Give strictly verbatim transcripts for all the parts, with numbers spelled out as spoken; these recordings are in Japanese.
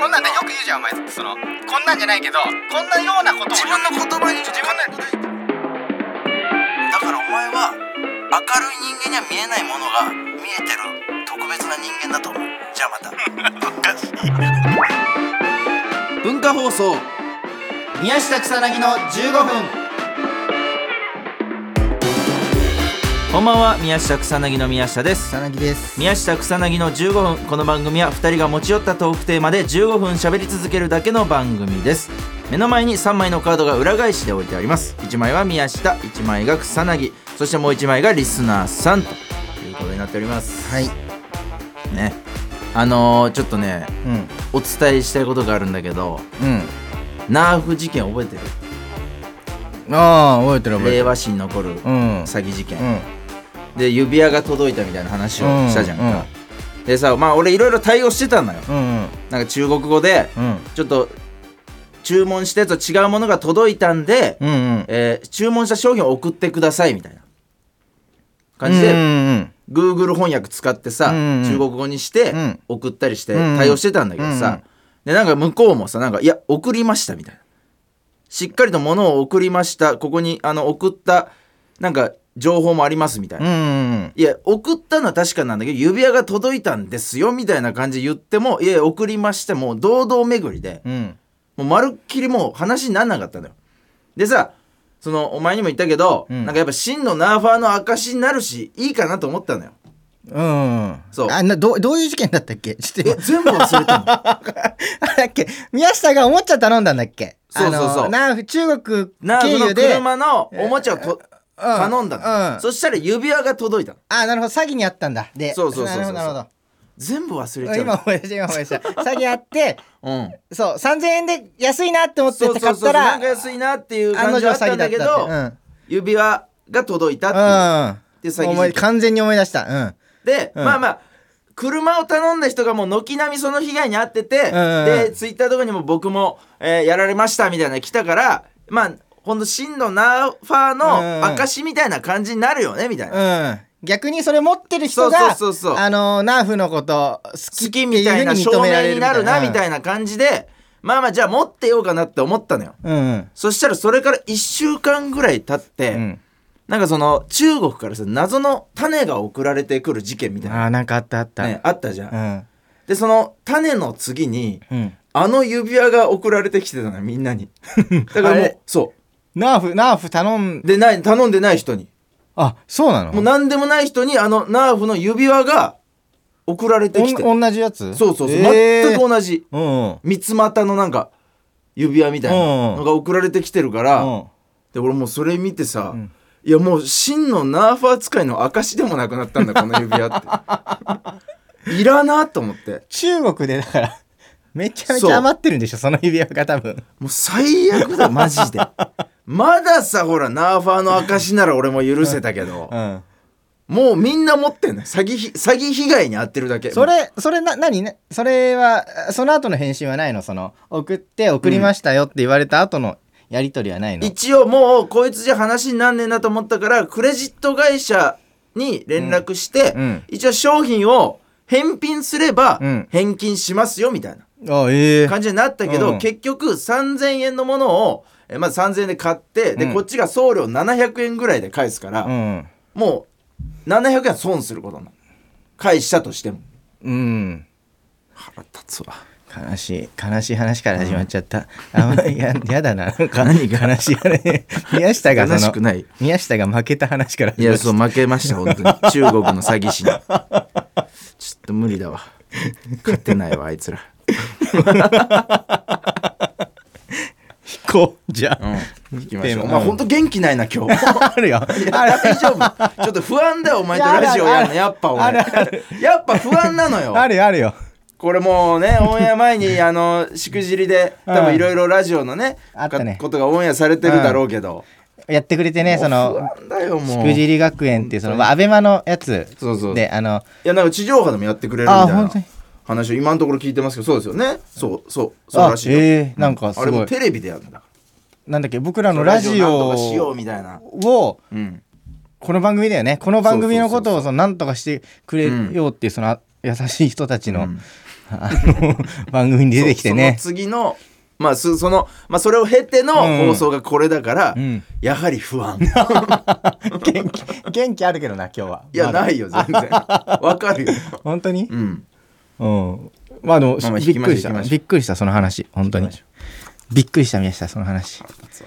こんなんでよく言うじゃんお前。そのこんなんじゃないけどこんなようなことを自分の言葉に自分のだからお前は明るい人間には見えないものが見えてる特別な人間だと思う。じゃあまたおかしい文化放送宮下草薙のじゅうごふん。 こんばんは、宮下草薙の宮下です。 草薙です。 宮下草薙のじゅうごふん。この番組はふたりが持ち寄ったトークテーマでじゅうごふん喋り続けるだけの番組です。目の前にさんまいのカードが裏返しで置いてあります。いちまいは宮下、いちまいが草薙、そしてもういちまいがリスナーさんということになっております。 はいね、あのー、ちょっとね、 うん、 お伝えしたいことがあるんだけど、 うん、 ナーフ事件覚えてる？ ああ、覚えてる覚えてる。 令和史に残る詐欺事件、 うん、 で指輪が届いたみたいな話をしたじゃんか、 うんうん、 でさ、まあ俺いろいろ対応してたのよ、 うんうん、 なんか中国語で、うん、ちょっと注文したやつと違うものが届いたんで、うんうん、えー、注文した商品を送ってくださいみたいな感じで、うんうん、Google 翻訳使ってさ、うんうん、中国語にして送ったりして対応してたんだけどさ、うんうん、でなんか向こうもさ、なんかいや送りましたみたいな、しっかりと物を送りました、ここにあの送ったなんか情報もありますみたいな、うんうん、いや送ったのは確かなんだけど指輪が届いたんですよみたいな感じで言っても、いや送りましてもう堂々巡りで、うん、もうまるっきりもう話にならなかったんだよ。でさ、そのお前にも言ったけど、うん、なんかやっぱ真のナーファーの証になるしいいかなと思ったのよ。 うん、 そう。 あな ど, どういう事件だったっけ？ちょっと全部忘れたのあれだっけ、宮下がおもちゃ頼んだんだっけ？ そうそうそう、 ナーフ中国ナーフの経由で車のおもちゃをと、うん、頼んだの、うん、そしたら指輪が届いたの。 あ、なるほど、詐欺にあったんだ。で、 そうそうそうそう、 なるほどなるほど、 全部忘れちゃう。 今思い出した今思い出した詐欺あって、 うん、 そうさんぜんえんで安いなって思って買ったら、 そうそうそう、なんか安いなっていう感じはあったんだけど、うん、指輪が届いたっていう、うん、詐欺事件完全に思い出した、うん、 で、うん、まあまあ車を頼んだ人がもう軒並みその被害に遭ってて、うんうん、でツイッターとかにも僕も、えー、やられましたみたいなの来たから、まあほんと真のナーファーの証みたいな感じになるよねみたいな、うん、 逆にそれ持ってる人がそうそうそうそう、 あのー、ナーフのこと好きっていうみたいな風に認められる証明になるなみたいな感じで、うん、まあまあじゃあ持ってようかなって思ったのよ、うんうん、そしたらそれからいっしゅうかんぐらい経って、うん、なんかその中国からさ謎の種が送られてくる事件みたいな、 あ、なんかあったあった、 ね、あったじゃん、うん、でその種の次に、うん、あの指輪が送られてきてたのよみんなにだからもうそうナーフナーフ頼んでない、頼んでない人に、 あ、そうなの？ もう何でもない人にあのナーフの指輪が送られてきて、 同じやつ？ そうそうそう、えー、全く同じ、うんうん、三つ股のなんか指輪みたいなのが送られてきてるから、うんうん、で俺もうそれ見てさ、うん、いやもう真のナーファー使いの証でもなくなったんだこの指輪っていらなと思って。 中国でだからめちゃめちゃ余ってるんでしょ、その指輪が多分。 もう最悪だマジでまださほらナーファーの証なら俺も許せたけど、うん、もうみんな持ってんの、詐欺詐欺被害に遭ってるだけ。 それそれな何ね、それはその後の返信はないの？その送って送りましたよって言われた後のやり取りはないの？ うん、一応もうこいつじゃ話になんねえなと思ったからクレジット会社に連絡して、うんうん、一応商品を返品すれば返金しますよみたいな感じになったけど、うん、結局さんぜんえんのものをえまずさんぜんえんで買って、で、うん、こっちが送料ななひゃくえんぐらいで返すから、うん、もうななひゃくえんは損することになる、返したとしても。うん、腹立つわ。 悲しい悲しい話から始まっちゃった、うん、あや, やだな、なんか何が悲しい話宮下がその悲しくない、 宮下が負けた話から始まっちゃった。 いやそう負けました本当に中国の詐欺師にちょっと無理だわ、勝てないわあいつらこうじゃあ、 うん、行きましょう。お前ほんと元気ないな今日あるよ、 大丈夫？ちょっと不安だよお前とラジオやるの。やっぱ俺やっぱ不安なのよあるよあるよ。 これもうねオンエア前にあのしくじりで多分いろいろラジオの ね,、うん、ねことがオンエアされてるだろうけど、 うん、やってくれてね、そのしくじり学園っていうそのアベマのやつそうそうで、あのいやなんか地上波でもやってくれるみたいな話を今のところ聞いてますけど、そうですよね。そうそうそうらしいよ。 えー、なんかすごい、 あれもテレビでやるんだ。 なんだっけ、僕らのラジオをしようみたいなを、うん、この番組だよね、この番組のことをそのなんとかしてくれようっていうその優しい人たちのあの番組に出てきてね。 そ, その次のまあそのまあそれを経ての放送がこれだから、うん、やはり不安。 元気元気あるけどな今日は。 いや、ま、ないよ全然。わかるよ。 本当に？ うん。 うん。まあでも、まあ、びっくりしたびっくりしたその話本当に。びっくりした宮下その話。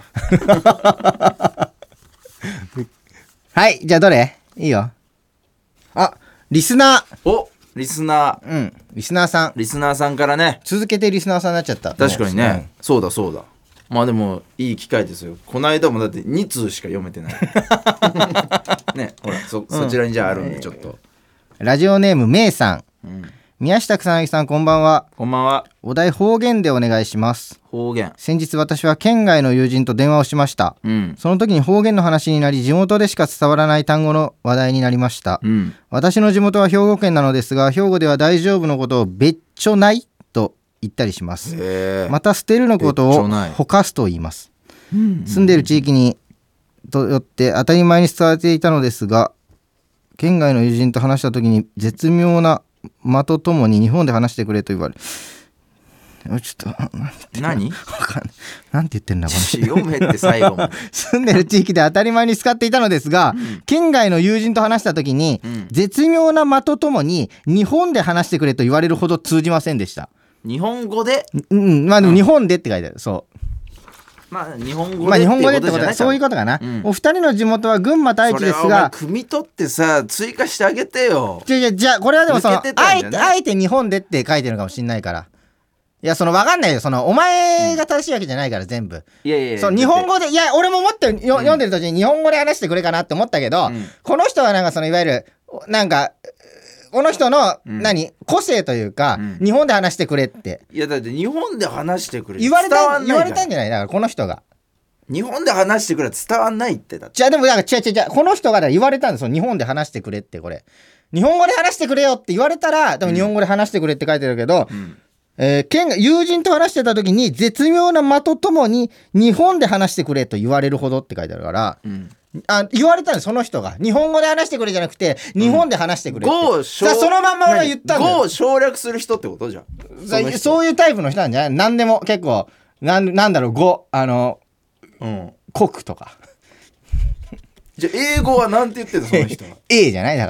はいじゃあどれ？いいよ。あリスナー。 おリスナー。 うんリスナーさん。 リスナーさんからね。 続けてリスナーさんになっちゃった。 確かにね。うん、そうだそうだ。まあでもいい機会ですよ。この間もだってに通しか読めてない。ねほら そ, そちらにじゃああるんでちょっと。 ラジオネームめいさん。 うん宮下草薙さんこんばんは。 こんばんは。 お題方言でお願いします。 方言。 先日私は県外の友人と電話をしました、うん、その時に方言の話になり地元でしか伝わらない単語の話題になりました、うん、私の地元は兵庫県なのですが兵庫では大丈夫のことをべっちょないと言ったりします。また捨てるのことをほかすと言います、うん、住んでいる地域にとよって当たり前に伝わっていたのですが県外の友人と話した時に絶妙な間とともに日本で話してくれと言われちょっと何なんて言ってんだこれ読めって最後も住んでる地域で当たり前に使っていたのですが、うん、県外の友人と話した時に、うん、絶妙な間とともに日本で話してくれと言われるほど通じませんでした。 日本語でうんまあでも日本でって書いてある。そうまあ日本語でまあ日本語でってことはそういうことかな、うん、お二人の地元は群馬太一ですがそれはお前汲み取ってさ追加してあげてよ。 じゃじゃじゃこれはでもそのあえてあえて日本でって書いてるかもしんないからいやその分かんないよそのお前が正しいわけじゃないから全部、うん、 いやいやいやその日本語でいや俺ももっとよ、うん、読んでる途中に日本語で話してくれかなって思ったけど、うん、この人はなんかそのいわゆるなんかこの人の、うん、何個性というか、うん、日本で話してくれっていやだって日本で話してくれ言われた言われたんじゃないだからこの人が日本で話してくれ伝わんないってだってじゃあでもなんか違う違う違うこの人が言われたんですよ日本で話してくれってこれ日本語で話してくれよって言われたらでも日本語で話してくれって書いてるけど、うんえー、県が友人と話してた時に絶妙な間とともに日本で話してくれと言われるほどって書いてあるから、うん、あ言われたんですその人が日本語で話してくれじゃなくて日本で話してくれって、うん、さあそのまんま俺は言ったんだよ。 語を省略する人ってことじゃんそ, そういうタイプの人なんじゃない何でも結構な ん, なんだろう語あの、うん、国とかじゃあ英語はなんて言ってんのその人は A じゃないだから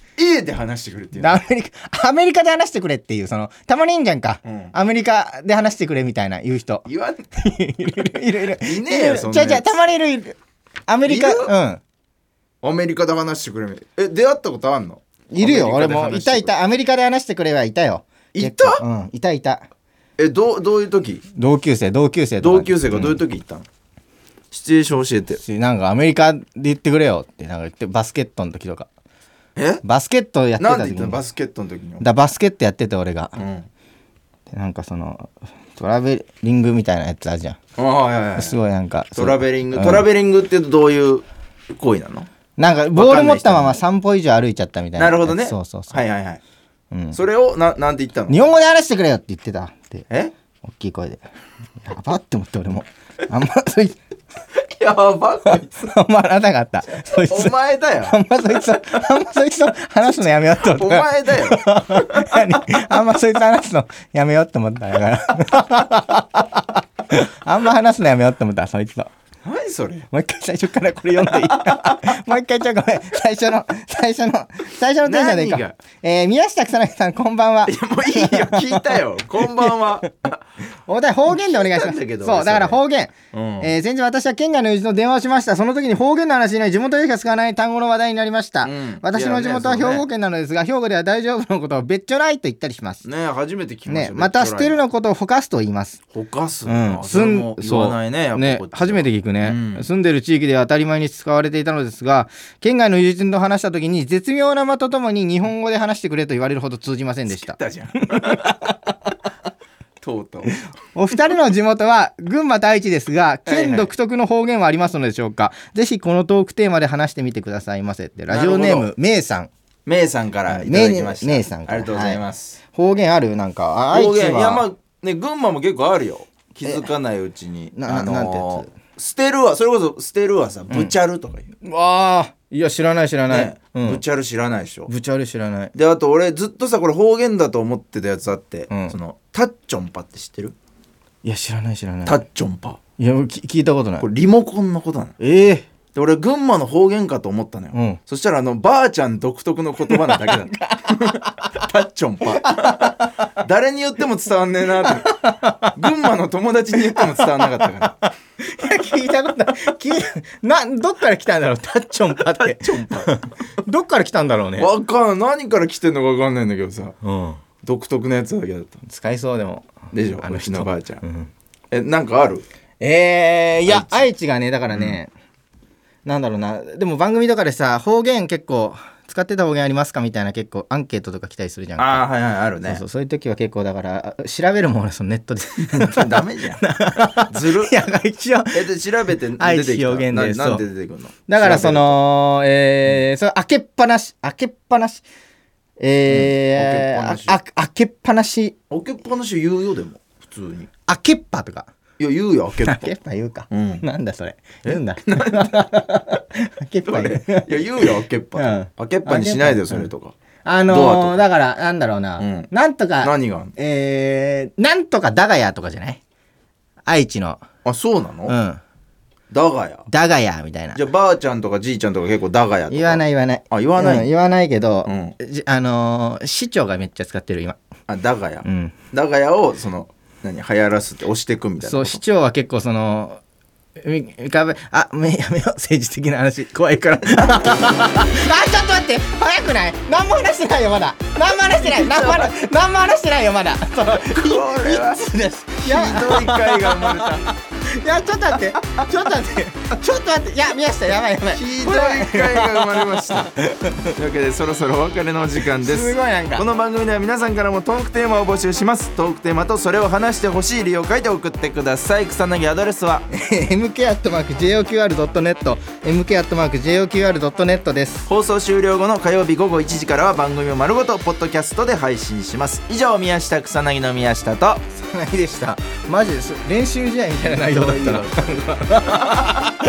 A で話してくれっていうアメリカアメリカで話してくれっていうそのたまにいいんじゃんか、うん、アメリカで話してくれみたいな言う人言わんいるいるいるいねえよそんなやつじゃあたまにいるいるアメリカうんアメリカで話してくれえ出会ったことあんのいるよ俺もいたいたアメリカで話してくれはいたよいたうんいたいたえど, どういう時同級生同級生とか同級生がどういう時行ったの、うん、シチュエーション教えてなんかアメリカで言ってくれよってなんか言ってバスケットの時とかえバスケットやってた時になんで言ったのバスケットの時にだバスケットやってて俺が、うん、なんかそのトラベリングみたいなやつあるじゃんあ、はいはいはい、 すごいなんかトラベリング、うん、トラベリングってどういう行為なのなんかボール持ったまま散歩以上歩いちゃったみたいななるほどねそうそうそうはいはいはい、うん、それをななんて言ったの日本語で話してくれよって言ってたってえ大きい声でやばって思って俺もあんまそいやばこいつあんまなかったそいつお前だよあんまそいつあんまそいつと話すのやめようって思ったお前だよあんまそいつ話すのやめようって思っただからあんま話すのやめようって思ったそいつと何それもう一回最初からこれ読んでいいもう一回ちょっとごめん最初の最初の最初のテンションでいいか、えー、宮下草薙さんこんばんはいやもういいよ聞いたよこんばんはお題方言でお願いしますそうだから方言、うんえー、先日私は県外の友人と電話をしましたその時に方言の話になり地元でしか使わない単語の話題になりました、うん、私の地元は兵庫県なのですが、ね、兵庫では大丈夫のことをべっちょないと言ったりしますね初めて聞きました、 ね、また捨てるのことをほかすと言いますほかす、 うん、 それも言わないねやっぱね初めて聞くね、うん、住んでる地域では当たり前に使われていたのですが県外の友人と話した時に絶妙な間とともに日本語で話してくれと言われるほど通じませんでした。 たじゃんとうとうお二人の地元は群馬太一ですが県独特の方言はありますのでしょうか、はいはい、ぜひこのトークテーマで話してみてくださいませってラジオネームめいさんめいさんからいただきましためいさんからありがとうございます、 はい、方言あるなんか方言いやまあね群馬も結構あるよ気づかないうちにな、あのー、なんてやつ捨てるはそれこそ捨てるはさ、ブチャルとか言う、 ああいや知らない知らない、 ねうん、ブチャル知らないでしょ。 ブチャル知らない。 であと俺ずっとさこれ方言だと思ってたやつあって、うん、そのタッチョンパって知ってる？ いや知らない知らない。 タッチョンパ、 いや聞いたことない。 これリモコンのことなの。 ええー、 で俺群馬の方言かと思ったのよ、うん、そしたらあのばあちゃん独特の言葉なだけだったタッチョンパ誰に言っても伝わんねえなって群馬の友達に言っても伝わんなかったからいや聞いたことない聞いなどっから来たんだろうタッチョンパって。タッチョンパどっから来たんだろうね。 わかんない何から来てんのかわかんないんだけどさ、うん、独特なやつだけだった。 使いそうでもでしょあの人のばあちゃん、うん、えなんかある？ えー、いや愛知がねだからね、うん、なんだろうなでも番組とかでさ方言結構使ってた方言ありますかみたいな結構アンケートとか来たりするじゃん。 ああはいはいあるね。 そうそうそういう時は結構だから調べるもん俺そのネットでダメじゃんずるいや一応えで調べて出てきた愛知表現でななんで出てくるの？ だからそのえー、うん、それ開けっぱなし開けっぱなしえー、うん、開けっぱなしあ開けっぱなし開けっぱなし言うよでも普通に開けっぱとかいや言うよ開けっぱ開けっぱ言うか、うん、なんだそれ言うんだ開けっぱ言ういや言うよ開けっぱ、うん、開けっぱにしないでよそれとか、うん、 あのー、だからなんだろうな、うん、なんとか何がえー、なんとかだがやとかじゃない愛知の。 あそうなの？ うんだがやだがやみたいな。 じゃあばあちゃんとかじいちゃんとか結構だがやとか言わない言わない。 あ言わない、 うん、言わないけど、 うん、 あのー、市長がめっちゃ使ってる今。 あだがや、 うん、 だがやをその何流行らすって押していくみたいな。 そう市長は結構その浮かべあめやめよう政治的な話怖いからあちょっと待って早くない何も話してないよまだ何も話してない何も話何も話してないよまだそのこれはひどい回が生まれたいやちょっと待ってちょっと待ってちょっと待っていや宮下やばいやばいひどい回が生まれましたというわけでそろそろお別れの時間です。 すごいなんかこの番組では皆さんからもトークテーマを募集します。トークテーマとそれを話してほしい理由を書いて送ってください。草薙アドレスはエムケー アットマーク ジェイオーキューアール ドットネット エムケー アットマーク ジェイオーキューアール ドットネット です。 放送終了後の火曜日午後いちじからは番組を丸ごとポッドキャストで配信します。以上宮下草薙の宮下と草薙でした。マジです練習試合みたいな内容だったな